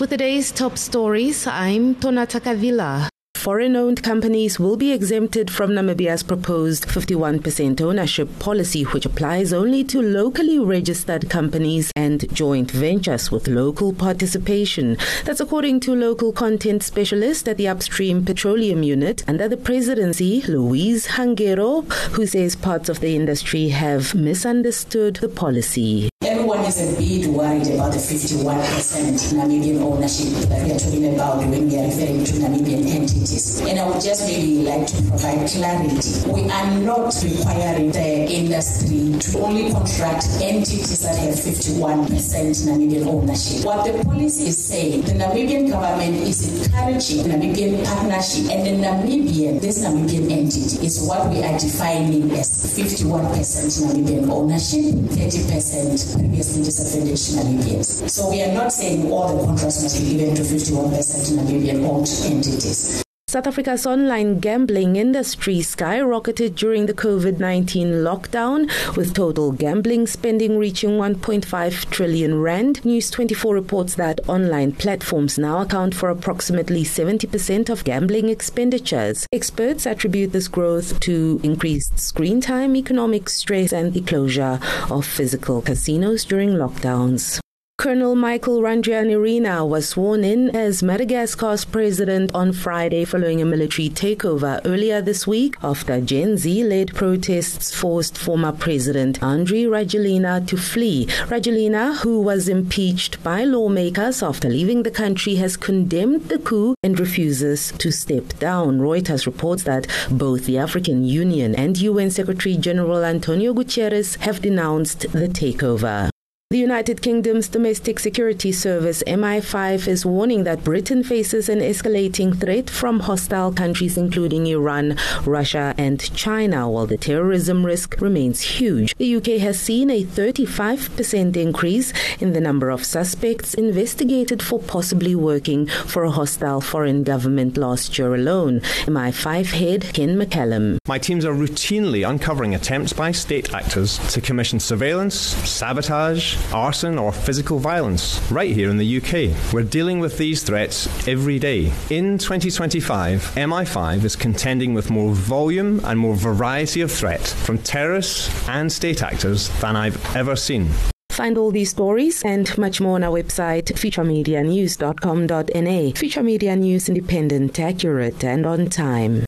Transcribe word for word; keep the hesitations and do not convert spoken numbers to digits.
With today's top stories, I'm Tonata Kavila. Foreign-owned companies will be exempted from Namibia's proposed fifty-one percent ownership policy, which applies only to locally registered companies and joint ventures with local participation. That's according to local content specialist at the Upstream Petroleum Unit under the presidency, Louise Hangero, who says parts of the industry have misunderstood the policy. Everyone is a bit worried about the fifty-one percent Namibian ownership that we are talking about when we are referring to Namibian entities. And I would just really like to provide clarity. We are not requiring the industry to only contract entities that have fifty-one percent Namibian ownership. What the policy is saying, the Namibian government is encouraging Namibian partnership, and the Namibian, this Namibian entity is what we are defining as fifty-one percent Namibian ownership, thirty percent previously disadvantaged Namibians. So we are not saying all the contracts must be given to fifty-one percent Namibian-owned entities. South Africa's online gambling industry skyrocketed during the COVID nineteen lockdown, with total gambling spending reaching one point five trillion rand. News twenty-four reports that online platforms now account for approximately seventy percent of gambling expenditures. Experts attribute this growth to increased screen time, economic stress, and the closure of physical casinos during lockdowns. Colonel Michael Randrianirina was sworn in as Madagascar's president on Friday following a military takeover earlier this week after Gen Z-led protests forced former President Andry Rajoelina to flee. Rajoelina, who was impeached by lawmakers after leaving the country, has condemned the coup and refuses to step down. Reuters reports that both the African Union and U N Secretary General Antonio Guterres have denounced the takeover. The United Kingdom's Domestic Security Service, M I five, is warning that Britain faces an escalating threat from hostile countries including Iran, Russia and China, while the terrorism risk remains huge. The U K has seen a thirty-five percent increase in the number of suspects investigated for possibly working for a hostile foreign government last year alone. M I five head Ken McCallum. My teams are routinely uncovering attempts by state actors to commission surveillance, sabotage, arson or physical violence right here in the U K. We're dealing with these threats every day. In twenty twenty-five, M I five is contending with more volume and more variety of threat from terrorists and state actors than I've ever seen. Find all these stories and much more on our website, future media news dot com dot n a. Future Media News, independent, accurate and on time.